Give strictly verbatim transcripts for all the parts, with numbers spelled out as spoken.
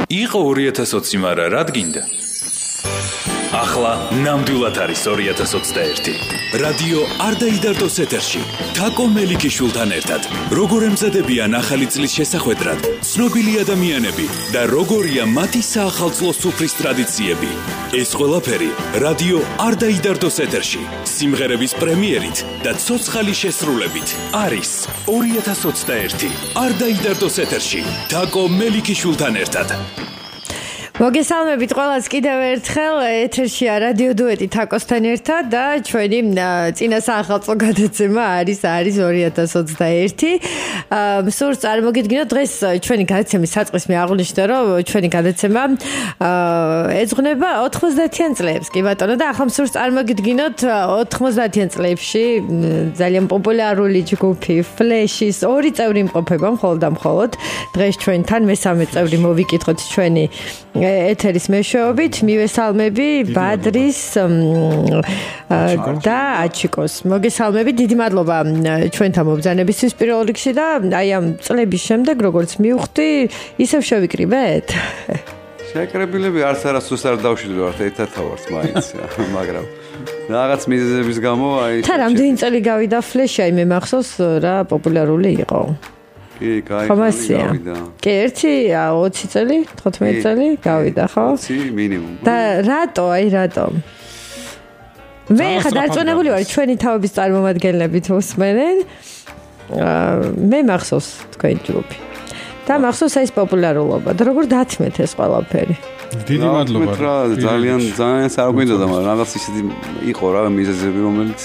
იყო ორი ათას ოცი, მაგრამ რა გინდა? ახლა ნამდვილად არის ორი ათას ოცდაერთი. რადიო არ დაიდარდოს ეთერში. თაკო მელიქიშვილთან ერთად. როგორ ემზადებიან ახალი წლის შესახვედრად ცნობილი ადამიანები და როგორია მათი საახალწლო სუფრის ტრადიციები. ეს ყველაფერი რადიო არ დაიდარდოს ეთერში. სიმღერების პრემიერით და ცოცხალი შესრულებით არის ორი ათას ოცდაერთი. არ დაიდარდოს ეთერში. თაკო მელიქიშვილთან ერთად. მოგესალმებით ყველას კიდევ ერთხელ ეთერშია რადიო დუეტი თაკოსთან ერთად და ჩვენი წინა საახალწლო გადაცემა არის არის ორი ათას ოცდაერთი. სურს წარმოგიდგინოთ დღეს ჩვენი გადაცემის საწყის მე აღვნიშნე რომ ჩვენი გადაცემა ეძღვნება ოთხმოცდაათიან წლებს კი ბატონო და ახლა სურს წარმოგიდგინოთ ოთხმოცდაათიან წლებში ძალიან პოპულარული ჯგუფი Flash-ის ორი წევრი იმყოფება მხოლოდ და მხოლოდ. დღეს ჩვენთან მესამე წევრი მოვიკითხოთ ჩვენი ეთერის მეშვეობით მივესალმები ბადრის და აჩიკოს. მოგესალმებით, დიდი მადლობა ჩვენთან მობრძანებისთვის პირველ რიგში და აი ამ წლების შემდეგ როგორც მივხვდი, ისევ შევიკრიბეთ. შეკრებილები არც არასდროს არ დავშვიდობთ, ერთად ვართ მაინც, მაგრამ რაღაც მიზეზების გამო აი თა რამდენი წელი გავიდა Flash-ი, აი მე მახსოვს რა პოპულარული იყო. კი, გავიდა. კი, ერთი ოცი წელი, თხუთმეტი წელი გავიდა, ხო? ოცი მინიმუმ. და რატო, აი რატო? მე ხა დარწმუნებული ვარ, ჩვენი თავების წარმომადგენლებით უსმენენ. მე მახსოვს თქვენი ჯგუფი. და მახსოვს ეს პოპულარულობა და როგორ დათმეთ ეს ყველაფერი. დიდი მადლობა. ძალიან ძალიან არ გვინდოდა, მაგრამ რაღაც ისეთი იყო რა მიზეზები, რომელიც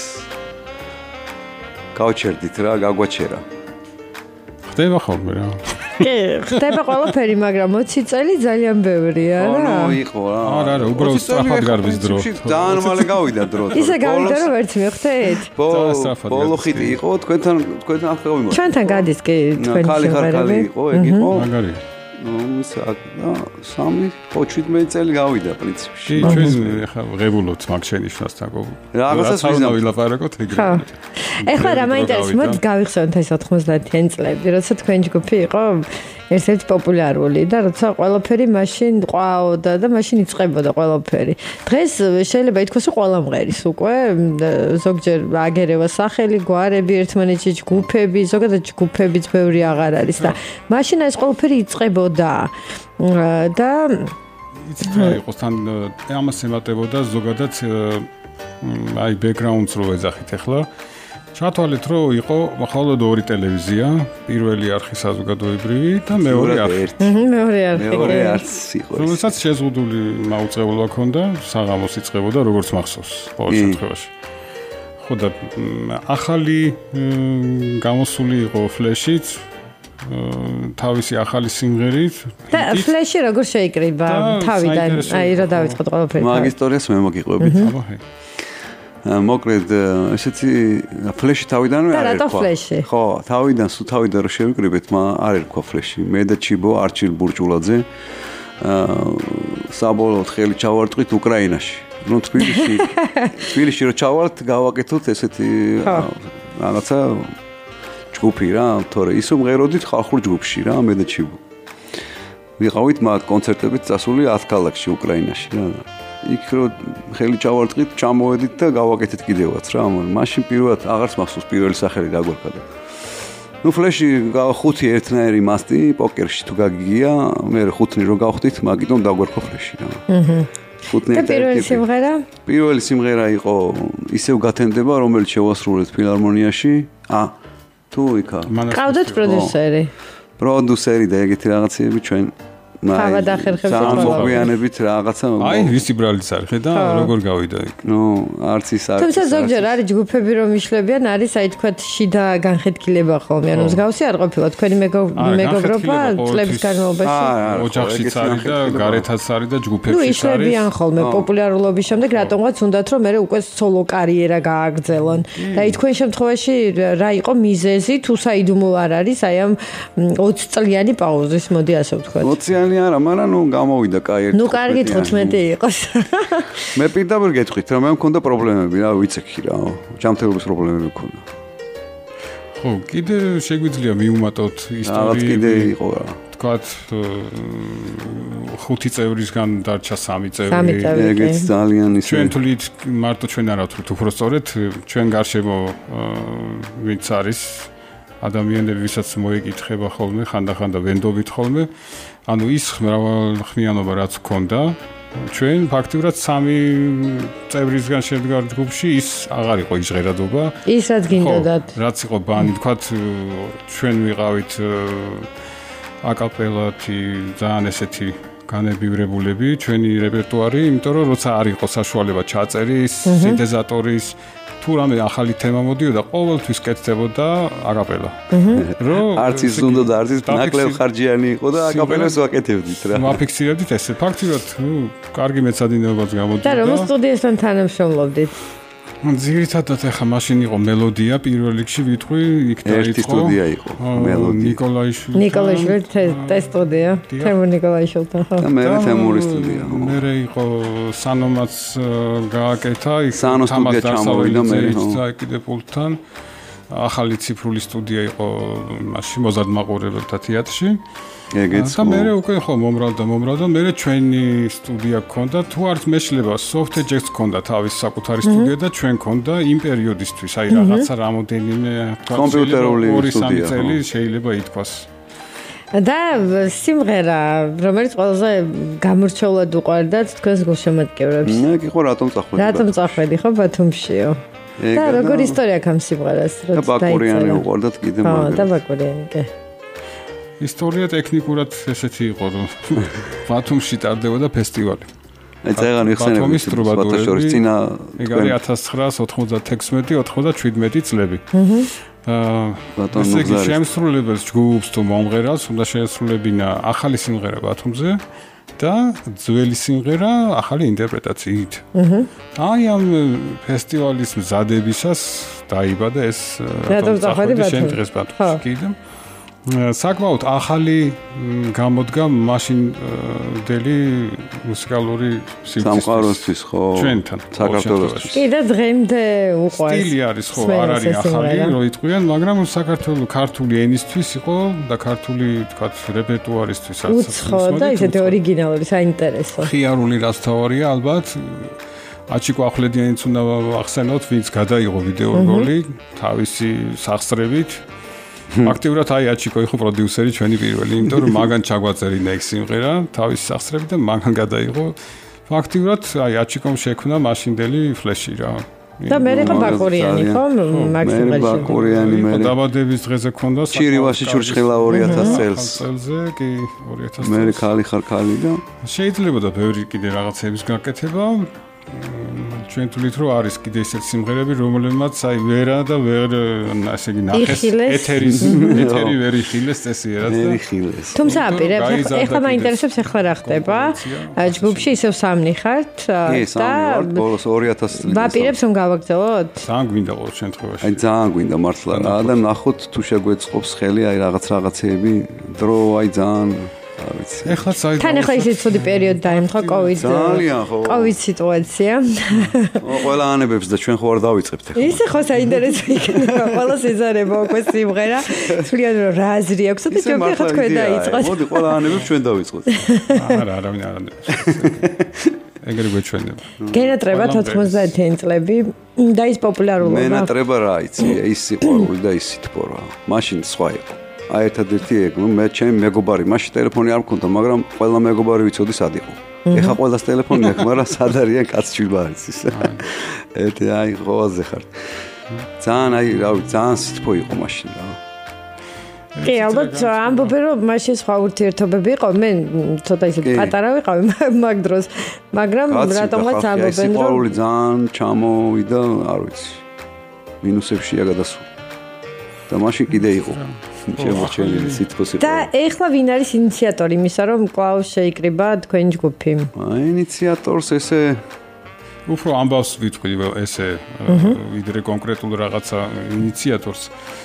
გავჩერდით რა, გაგვაჩერა. ხდება ხოლმე რა. კი, ხდება ყველაფერი, მაგრამ ოცი წელი ძალიან ბევრია რა. ო, იყო რა. არა, არა, უბრალოდ სწრაფად გარბის დრო. ძალიან მალე გავიდა დრო. ისე გავიდა რომ ვერც მივხვდით. ბოლო ხიტი იყო, თქვენთან თქვენთან ახლა გავიმართ. ჩვენთან გადის კი თქვენი ხალი ხალი იყო, ეგ იყო. მაგარი. ნუ სამი ოცდაშვიდმეტი წელი გავიდა პრინციპში. კი, ჩვენ ახლა ღებულობთ მაგ შენიშვნას თაკო. რაღაცას ვიზამ ვილაპარაკოთ ეგრე. ხო. ეხლა რა მაინტერესებს, მოდი გავიხსენოთ ეს ოთხმოცდაათიან წლები, როცა თქვენი ჯგუფი იყო ერთ-ერთი პოპულარული და როცა ყველაფერი მაშინ ყვაოდა და მაშინ იწყებოდა ყველაფერი. დღეს შეიძლება ითქვას, რომ ყველა მღერის უკვე ზოგჯერ აგერევა სახელი, გვარები, ერთმანეთში ჯგუფები, ზოგადად ჯგუფებიც ბევრი აღარ არის და მაშინ ეს ყველაფერი იწყებოდა და იცით რა იყოს თან ამას ემატებოდა ზოგადად აი ბექგრაუნდს რო ეძახით ახლა ჩათვალეთ რომ იყო მხოლოდ ორი ტელევიზია, პირველი არხი საზოგადოებრივი და მეორე არხი. მეორე არხი. მეორე არხი იყო. რომელსაც შეზღუდული მაუწყებლობა ჰქონდა, საღამოს იწყებოდა როგორც მახსოვს ყოველ შემთხვევაში. ხო და ახალი გამოსული იყო Flash-ით თავისი ახალი სიმღერით და Flash-ი როგორ შეიკრიბა თავიდან აი რა დავიწყოთ ყველაფერი. მაგ ისტორიას მე მოგიყვებით. მოკლედ ესეთი Flash-ი თავიდანვე არ ერქვა. და რატო Flash-ი? ხო, თავიდან სულ თავიდან რო შევიკრიბეთ, მა არ ერქვა Flash-ი. მე და ჩიბო არჩილ ბურჭულაძე აა საბოლოოდ ხელი ჩავარტყით უკრაინაში. ნუ თბილისში თბილისში რო ჩავართ, გავაკეთოთ ესეთი რაღაცა ჯგუფი რა, თორე ისო მღეროდით ხალხურ ჯგუფში რა, მე და ჩიბო. ვიყავით მათ კონცერტებით წასული ათ ქალაქში უკრაინაში რა. იქ რო ხელი ჩავარტყით, ჩამოვედით და გავაკეთეთ კიდევაც რა. მაშინ პირველად აღარც მახსოვს პირველი სახელი რა გვერქვა. ნუ Flash-ი ხუთი ერთნაირი მასტი პოკერში თუ გაგიგია, მე ხუთნი რო გავხდით, მაგიტომ დაგვერქვა Flash-ი რა. აჰა. ხუთნი და პირველი სიმღერა? პირველი სიმღერა იყო ისევ გათენდება, რომელიც შევასრულეთ ფილარმონიაში. ა თუ იქა. ყავდათ პროდიუსერი. პროდიუსერი და ეგეთი რაღაცები ჩვენ თავად ახერხებს მოგვიანებით რაღაცა აი ვისი ბრალიც არის და როგორ გავიდა იქ ნუ არც ის არის თუმცა ზოგჯერ არის ჯგუფები რომ იშლებიან არის აი თქვათ შიდა განხეთქილება ხოლმე ანუ მსგავსი არ ყოფილა თქვენი მეგობრობა წლების განმავლობაში ოჯახშიც არის და გარეთაც არის და ჯგუფებშიც არის ნუ იშლებიან ხოლმე პოპულარულობის შემდეგ რატომღაც უნდათ რომ მე უკვე სოლო კარიერა გააგრძელონ და აი თქვენ შემთხვევაში რა იყო მიზეზი თუ საიდუმლო არ არის აი ამ ოცი წლიანი პაუზის მოდი ასე ვთქვათ ოციანი არა, მაგრამ ნუ გამოვიდა კაი ერთი. ნუ კარგი თხუთმეტი იყოს. მე პირდაპირ გეტყვით, რომ მე მქონდა პრობლემები, რა ვიცი რა, ჯანმრთელობის პრობლემები მქონდა. ხო, კიდე შეგვიძლია მიუმატოთ ისტორიები. რაღაც კიდე იყო რა. თქვათ ხუთი წევრისგან დარჩა სამი წევრი. სამი წევრი. ეგეც ძალიან ისე. ჩვენ თulit მარტო ჩვენ არა ვთქვით, უფრო სწორედ ჩვენ გარშემო ვინც არის ადამიანები, ვისაც მოეკითხება ხოლმე, ხანდახან და ვენდობით ხოლმე, ანუ ის მრავალხმიანობა რაც ჰქონდა, ჩვენ ფაქტიურად სამი წევრისგან შედგარ ჯგუფში, ის აღარ იყო ის ჟღერადობა. ის რაც გინდოდათ. რაც იყო ბანი, თქვათ ჩვენ ვიყავით აკაპელათი ძალიან ესეთი განებივრებულები, ჩვენი რეპერტუარი, იმიტომ რომ როცა არ იყო საშუალება ჩაწერის, სინთეზატორის თუ რამე ახალი თემა მოდიოდა, ყოველთვის კეთდებოდა აკაპელა. რომ არც ის უნდა და არც ის ნაკლებ ხარჯიანი იყო და აკაპელას ვაკეთებდით რა. ვაფიქსირებდით ესე. ფაქტიურად, ნუ, კარგი მეცადინეობაც გამოდიოდა. და რომ სტუდიასთან თანამშრომლობდით. ძირითადად ახლა მაშინ იყო მელოდია პირველ რიგში ვიტყვი, იქ დაიწყო. ერთი სტუდია იყო, მელოდია. ნიკოლაიშვილი. ნიკოლაიშვილი ეს სტუდია. თემურ ნიკოლაიშვილთან, ხო. და მე თემური სტუდია. მე იყო სანომაც გააკეთა, იქ სანო სტუდია ჩამოვიდა მე. კიდე პულტთან. ახალი ციფრული სტუდია იყო მაშინ მოზარდმაყურებელთა თეატრში. ეგეც. და მე უკვე ხო მომრალდა, მომრალდა, მე ჩვენი სტუდია გქონდა, თუ არც მეშლება, Soft Ejects გქონდა თავის საკუთარი სტუდია და ჩვენ გქონდა იმ პერიოდისთვის, აი რაღაცა რამოდენიმე კომპიუტერული სტუდია. წელი შეიძლება ითქვას. და სიმღერა, რომელიც ყველაზე გამორჩეულად უყვარდათ თქვენს გულშემატკივრებს. მე კი ხო რატომ წახვედი? რატომ წახვედი ხო ბათუმშიო? და როგორ ისტორია აქვს ამ სიმღერას, როცა და ბაკურიანი უყვარდათ კიდე მაგრამ. ხო, და ბაკურიანი კი. ისტორია ტექნიკურად ესეთი იყო, რომ ბათუმში ტარდებოდა ფესტივალი. აი წეგან იხსენებთ ბათუმის წინა ეგ არის ათას ცხრაას ოცდაათექვსმეტი ოცდაათშუათმეტი წლები. აჰა. ესე იგი შემსრულებელს ჯგუფს თუ მომღერალს უნდა შეესრულებინა ახალი სიმღერა ბათუმზე და ძველი სიმღერა ახალი ინტერპრეტაციით. აჰა. აი ამ ფესტივალის მზადებისას დაიბადა ეს რატომ წახვედი შენ დღეს ბათუმში კიდე. საკმაოდ ახალი გამოდგა მაშინდელი მუსიკალური სამყაროსთვის ხო ჩვენთან საქართველოსთვის კი და დღემდე უყვარს სტილი არის ხო არ არის ახალი რო იტყვიან მაგრამ საქართველოს ქართული ენისთვის იყო და ქართული თქვათ რეპერტუარისთვის რაც უცხო და ისეთი ორიგინალური საინტერესო ხიარული რაც თავარია ალბათ აჩიკო ახვლედიანიც უნდა ახსენოთ ვინც გადაიღო ვიდეორგოლი თავისი სახსრებით აქტიურად აი აჩიკო იყო პროდიუსერი ჩვენი პირველი, იმიტომ რომ მაგან ჩაგვაწერინა ეგ სიმღერა თავის სახსრებით და მაგან გადაიღო. ფაქტიურად აი აჩიკომ შექმნა მაშინდელი ფლეში რა. და მე იყო ბაკურიანი ხო? მაქსიმალში. მე ბაკურიანი მე. დაბადების დღეზე ქონდა ჩირივაში ჩურჩხილა ორი ათას წელს. წელზე კი ორი ათას მე ხალი ხარ ხალი და შეიძლება და ბევრი კიდე რაღაცების გაკეთება. ჩვენ თulit რომ არის კიდე ისეთი სიმღერები რომლებმაც აი ვერა და ვერ ასე იგი ნახეს ეთერის ეთერი ვერ იხილეს წესიერად და ვერ იხილეს თუმცა აპირებს ეხლა მაინტერესებს ეხლა რა ხდება ჯგუფში ისევ სამნი ხართ და ბოლოს ორი ათას წელი ვაპირებს რომ გავაგზავნოთ ძალიან გვინდა ყოველ შემთხვევაში აი ძალიან გვინდა მართლა რა და ნახოთ თუ შეგვეწყობს ხელი აი რაღაც რაღაცეები დრო აი ძალიან ეხლა საერთოდ თან ეხლა ისეთი ცუდი პერიოდი დაემთხვა კოვიდ ძალიან ხო კოვიდ სიტუაცია ყველა ანებებს და ჩვენ ხო არ დავიწყებთ ეხლა ისე ხო საინტერესო იქნება ყველა სეზარება უკვე სიმღერა თვლიან რომ რა აზრი აქვს და ჩვენ ხა თქვენ დაიწყოთ მოდი ყველა ანებებს ჩვენ დავიწყოთ არა არავინ არ անդებს ეგრე გვეჩვენება გენატრება თოთხმოცდაათი წლები და ის პოპულარულობა მენატრება რა იცი ის სიყვარული და ის სითბო რა მაშინ სხვა იყო აი ერთადერთი ეგ მე ჩემი მეგობარი მაშინ ტელეფონი არ მქონდა მაგრამ ყველა მეგობარი ვიცოდი სად იყო ეხა ყველას ტელეფონი აქვს მაგრამ სად არიან კაცჩილ არის ის ეთი აი ყველაზე ხარ ძალიან აი რა ვიცი ძალიან სითბო იყო მაშინ რა კი ალბათ ამბობენ რომ მაშინ სხვა ურთიერთობები იყო მე ცოტა ისე პატარა ვიყავი მაგ დროს მაგრამ რატომღაც ამბობენ რომ სიყვარული ძალიან ჩამოვიდა არ ვიცი მინუსებშია გადასული და მაშინ კიდე იყო შემოჩენილი სითბოს იყო. და ეხლა ვინ არის ინიციატორი იმისა, რომ კვლავ შეიკრიბა თქვენი ჯგუფი? აი ინიციატორს ესე უფრო ამბავს ვიტყვი ესე ვიდრე კონკრეტულ რაღაცა ინიციატორს.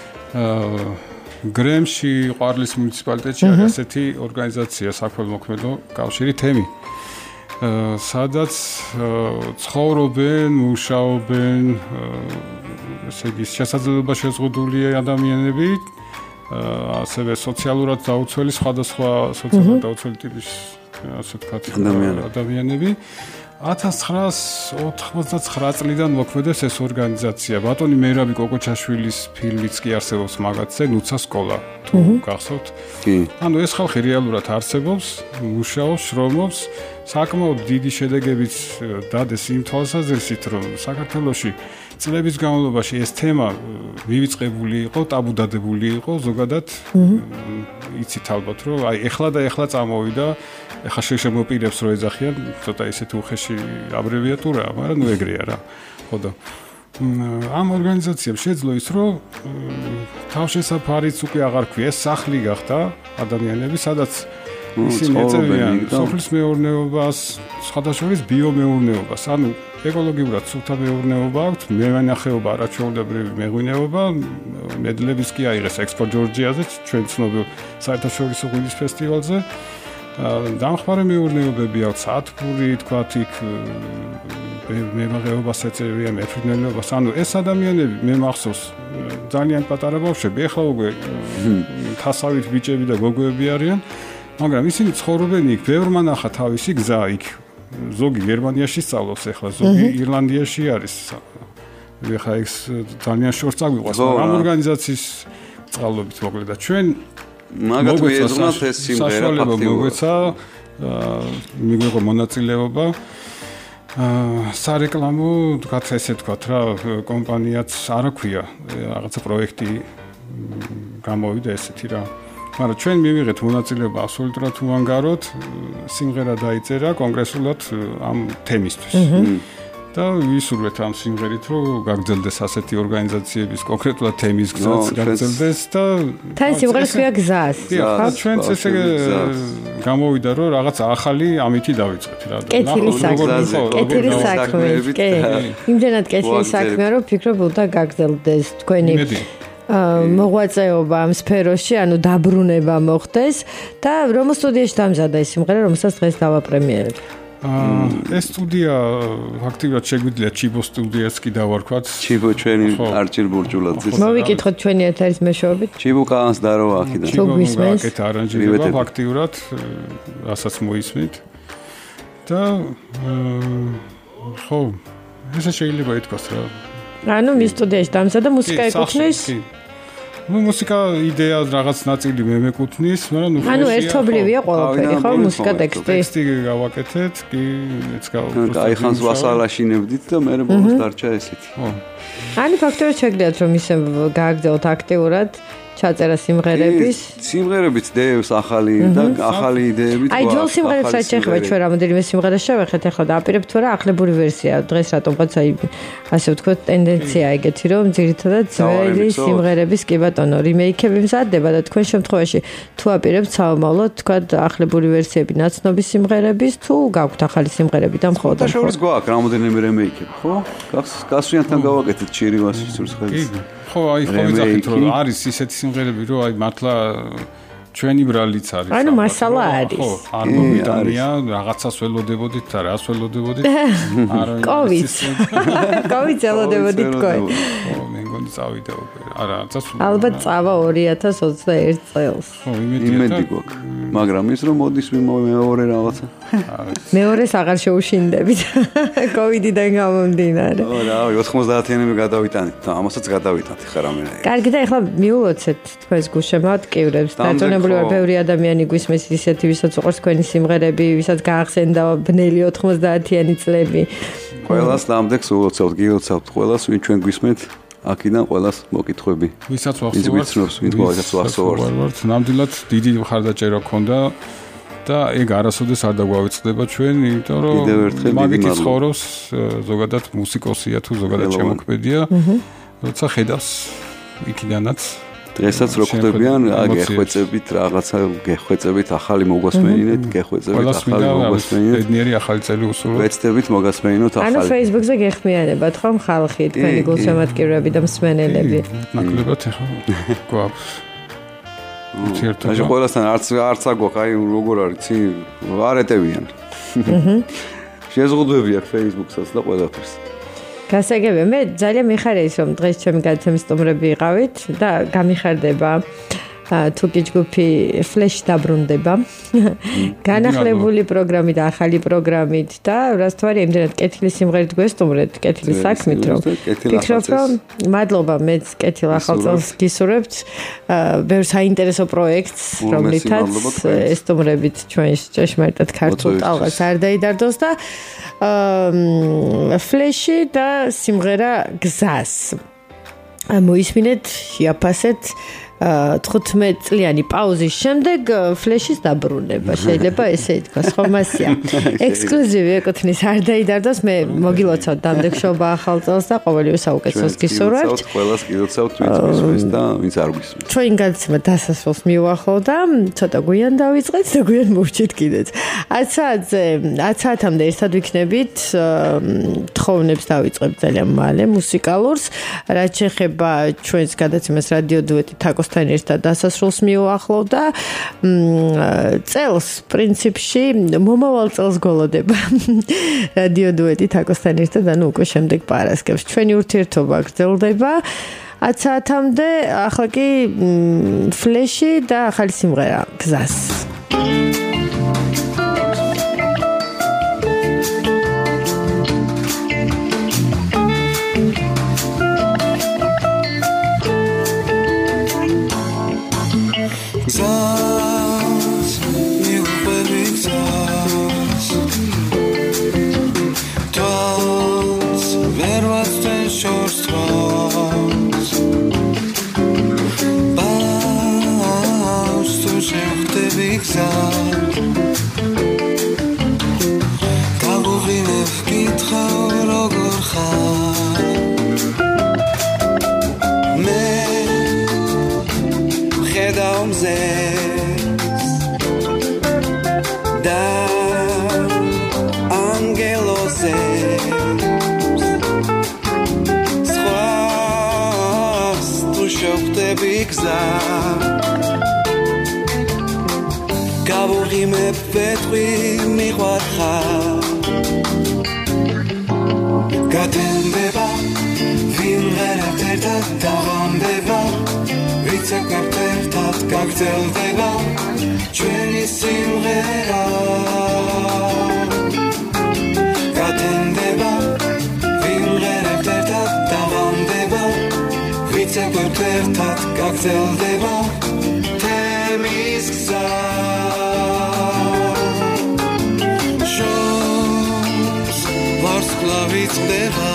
გრემში ყვარლის მუნიციპალიტეტში არის ასეთი ორგანიზაცია საქველმოქმედო კავშირი თემი. სადაც ცხოვრობენ, მუშაობენ ესე იგი შესაძლებლობა შეზღუდული ადამიანები ასევე სოციალურად დაუცველი სხვადასხვა სოციალურად დაუცველი ტიპის ასე ვთქვათ, ადამიანები. ათას ცხრაასი ოთხმოცდაცხრა წლიდან მოქმედებს ეს ორგანიზაცია. ბატონი მერაბი კოკოჩაშვილის ფილმიც კი არსებობს მაგათზე, ნუცა სკოლა. თუ გახსოვთ? კი. ანუ ეს ხალხი რეალურად არსებობს, მუშაობს, შრომობს, საკმაოდ დიდი შედეგებით დადეს იმ თვალსაზრისით, რომ საქართველოში წლების განმავლობაში ეს თემა მივიწყებული იყო, ტაბუდადებული იყო, ზოგადად იცით ალბათ, რომ აი ეხლა და ეხლა წამოვიდა, ეხლა შემოპირებს რომ ეძახიან, ცოტა ისეთი უხეში აბრევიატურაა, მაგრამ ნუ ეგრეა რა. ხო და ამ ორგანიზაციებს შეძლო ის, რომ თავშესაფარიც უკვე აღარ ქვია, სახლი გახდა ადამიანები, სადაც ისინი ეწევიან სოფლის მეურნეობას, სხვადასხვა ბიომეურნეობას, ანუ ეკოლოგიურად სუფთა მეურნეობა აქვს, მევენახეობა, არაჩვეულებრივი მეღვინეობა, მედლების კი აიღეს ექსპო ჯორჯიაზე, ჩვენ ცნობილ საერთაშორისო ღვინის ფესტივალზე. დამხმარე მეურნეობები აქვს, ათბური, თქვათ იქ მევაღეობას ეწევიან, მეფრინველობას, ანუ ეს ადამიანები მე მახსოვს ძალიან პატარა ბავშვები, ეხლა უკვე თასავით ბიჭები და გოგოები არიან, მაგრამ ისინი ცხოვრობენ იქ, ბევრმა ნახა თავისი გზა იქ. ზოგი გერმანიაში სწავლობს ახლა, ზოგი ირლანდიაში არის. ეხლა ეს ძალიან შორს წაგვიყვას ამ ორგანიზაციის სწავლობით მოკლედ და ჩვენ მაგათ მიეძღვნათ ეს სიმღერა ფაქტიურად. მოგვეცა მიგვიღო მონაწილეობა სარეკლამო, თქვათ ესე თქვათ რა, კომპანიაც არ აქვია, რაღაცა პროექტი გამოვიდა ესეთი რა. მაგრამ ჩვენ მივიღეთ მონაწილეობა აბსოლუტურად უანგაროდ, სიმღერა დაიწერა კონკრეტულად ამ თემისთვის. და ვისურვეთ ამ სიმღერით, რომ გაგრძელდეს ასეთი ორგანიზაციების კონკრეტულად თემის გზაც გაგრძელდეს და თან სიმღერას ქვია გზას. ხო, ჩვენც ესე გამოვიდა, რომ რაღაც ახალი ამითი დავიწყეთ რა. კეთილი საქმე, კეთილი საქმე, კი. იმდენად კეთილი საქმეა, რომ ფიქრობ უნდა გაგრძელდეს თქვენი მოღვაწეობა ამ სფეროში, ანუ დაბრუნება მოხდეს და რომ სტუდიაში დამზადა ეს სიმღერა, რომელსაც დღეს დავაპრემიერებ. ეს სტუდია ფაქტიურად შეგვიძლია ჩიბო სტუდიას კი დავარქვათ. ჩიბო ჩვენი არჩილ ბურჯულაძის. მოვიკითხოთ ჩვენი ეთერის მეშვეობით. ჩიბო კანს დაროა აქედან. ჩიბო გაკეთე არანჟირება ფაქტიურად, რასაც მოისმით. და ხო, ესე შეიძლება ითქვას რა. ანუ მის სტუდიაში დამზადა მუსიკა ეკუთვნის? ну მუსიკა იდეა რაღაც ნაწილი მე მეკუთვნის, მაგრამ ნუ ანუ ერთობლივია ყველაფერი, ხო, მუსიკა ტექსტი. ტექსტი გავაკეთეთ, კი, ეც გავაკეთეთ. აი ხანს ვასალაშინებდით და მე ბოლოს დარჩა ესეთი. ხო. ანუ ფაქტობრივად შეგიძლიათ რომ ისე გააგრძელოთ აქტიურად ჩაწერა სიმღერების. სიმღერებით დევს ახალი და ახალი იდეებით. აი ძველ სიმღერებს რაც ეხება ჩვენ რამოდენიმე სიმღერას შევეხეთ, ახლა დააპირებთ თუ რა ახლებური ვერსია. დღეს რატომღაც აი ასე ვთქვათ ტენდენცია ეგეთი რომ ძირითადად ძველი სიმღერების კი ბატონო რიმეიქები მზადდება და თქვენ შემთხვევაში თუ აპირებთ საომავლოდ თქვათ ახლებური ვერსიები ნაცნობი სიმღერების თუ გაქვთ ახალი სიმღერები და მხოლოდ და შორის გვაქვს რამოდენიმე რიმეიქები, ხო? გასვიანთან გავაკეთეთ ჩირივას სურცხელს. ხო, აი ხო ვიძახით რომ არის ისეთი სიმღერები რომ აი მართლა ჩვენი ბრალიც არის. ანუ მასალა არის. ხო, არ მოვიტანია, რაღაცას ველოდებოდით და რას ველოდებოდით? არა. კოვიდ. კოვიდ ველოდებოდით თქვენ. ხო, მე მგონი წავიდა უკვე. არა, წას. ალბათ წავა ორი ათას ოცდაერთი წელს. ხო, იმედია. იმედი გვაქვს. მაგრამ ის რომ მოდის მეორე რაღაცა. მეორეს აღარ შეუშინდებით. კოვიდიდან გამომდინარე. ო, რავი, ოთხმოცდაათიანები გადავიტანით და ამასაც გადავიტანთ ხა რამე. კარგი და ეხლა მიულოცეთ თქვენს გულშემატკივრებს. დაწონებული ვარ ბევრი ადამიანი გვისმის ისეთი, ვისაც უყვარს თქვენი სიმღერები, ვისაც გაახსენდა ბნელი ოთხმოცდაათიანი წლები. ყველას ნამდვილს ულოცავთ, გილოცავთ ყველას, ვინ ჩვენ გვისმენთ. აქედან ყველას მოკითხვები. ვისაც ვახსოვართ, ის ვიცნობს, ვინ ყოველას ვახსოვართ. ნამდვილად დიდი მხარდაჭერა გქონდა და ეგ არასოდეს არ დაგვავიწყდება ჩვენ, იმიტომ რომ მაგითი ცხოვრობს ზოგადად მუსიკოსია თუ ზოგადად შემოქმედია, როცა ხედავს იქიდანაც დღესაც რო ხვდებიან, გეხვეწებით რაღაცა, გეხვეწებით ახალი მოგვასმენინეთ, გეხვეწებით ახალი მოგვასმენინეთ. ბედნიერი ახალი წელი უსურვოთ. ვეცდებით მოგასმენინოთ ახალი. ანუ Facebook-ზე გეხმიანებათ ხომ ხალხი, თქვენი გულშემატკივრები და მსმენელები. ნაკლებად ახლა გვაქვს. აი ყველასთან არც არც აგვაქვს, აი როგორ არის, ცი არ ეტევიან. შეზღუდვები აქვს Facebook-საც და ყველაფერს. გასაგებია, მე ძალიან მიხარია ის რომ დღეს ჩემი გადაცემის სტუმრები იყავით და გამიხარდება თუ კი ჯგუფი Flash დაბრუნდება. განახლებული პროგრამით და ახალი პროგრამით და რასთვარი იმდენად კეთილი სიმღერით გვესტუმრეთ, კეთილი საქმით, რომ ფიქრობ, რომ მადლობა მეც კეთილ ახალ წელს გისურვებთ. ბევრ საინტერესო პროექტს, რომლითაც ესტუმრებით ჩვენს ჭეშმარიტად ქართულ ტალღას არ დაიდარდოს და Flash-ი და სიმღერა გზას. მოისმინეთ, შეაფასეთ თხუთმეტ წლიანი პაუზის შემდეგ Flash-ის დაბრუნება. შეიძლება ესე ითქვას, ხო მასია. ექსკლუზივი ეკუთვნის არ დაიდარდოს. მე მოგილოცავთ დამდეგშობა ახალ წელს და ყოველივე საუკეთესოს გისურვებთ. ყველას გილოცავთ, ვინც გისმის და ვინც არ გისმის. ჩვენ გადაცემა დასასრულს მივუახლოვ და ცოტა გვიან დავიწყეთ და გვიან მოვჭით კიდეც. ათ საათზე, ათ საათამდე ერთად ვიქნებით, თხოვნებს დავიწყებ ძალიან მალე მუსიკალურს. რაც შეეხება ჩვენს გადაცემას რადიო დუეტი თაკოს თან ერთად დასასრულს მივუახლოვ და წელს პრინციპში მომავალ წელს გოლოდება რადიო დუეტი თაკოსთან ერთად ანუ უკვე შემდეგ პარასკევს ჩვენი ურთიერთობა გრძელდება ათ საათამდე ახლა კი Flash-ი და ახალი სიმღერა გზას Petri miroirha Gatendeva Vinrera terta davandeva Vitsa kaptertat kakteldeva Chveni simrera Gatendeva Vinrera terta davandeva Vitsa kaptertat kakteldeva Temis gza Varsklavit deva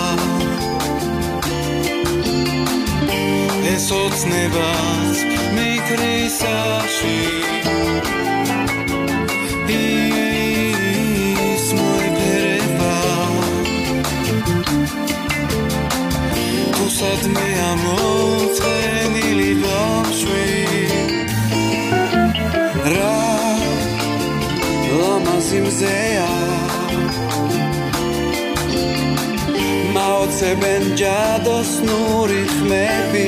Esots nevas mikrisashi Is moje pereva Pusat me amot enili bashvi Ra Lama zimzeya Maoce benjados nuri khmebi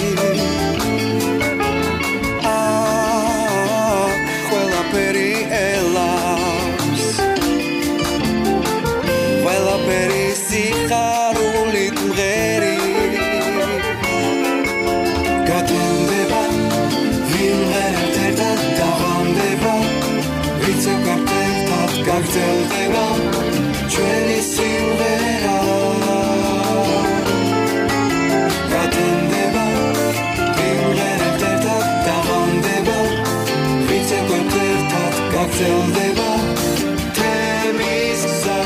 Ah, khwela peri elas Khwela peri sikharulit mgheri Gatendeva Vinrera terta davandeva Vitsa kaptertat kakteldeva Chveni simrera Kakteldeva Temis gza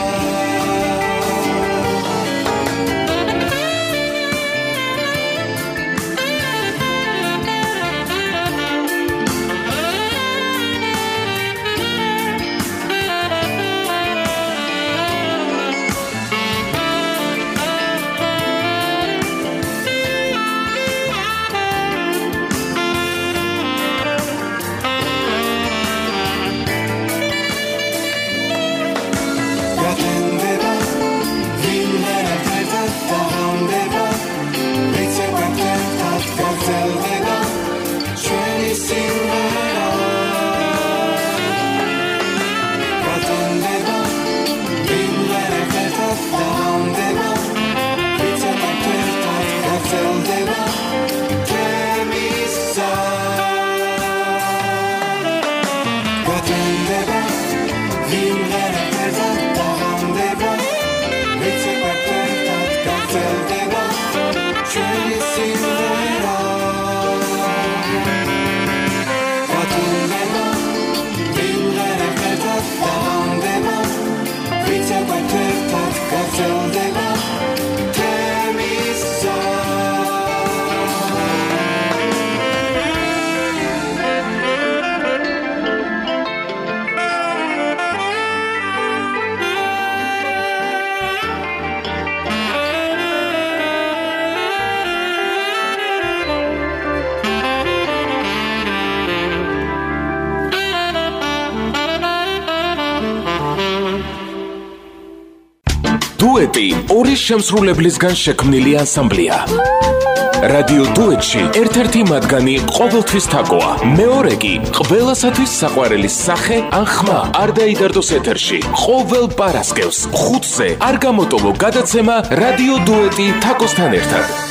დუეტი ორი შემსრულებლისგან შექმნილი ანსამბლია. რადიო დუეტში ერთ-ერთი მათგანი ყოველთვის თაკოა. მეორე კი ყველასათვის საყვარელი სახე ან ხმა. არ დაიდარდოს ეთერში. ყოველ პარასკევს ხუთზე არ გამოტოვო გადაცემა რადიო დუეტი თაკოსთან ერთად.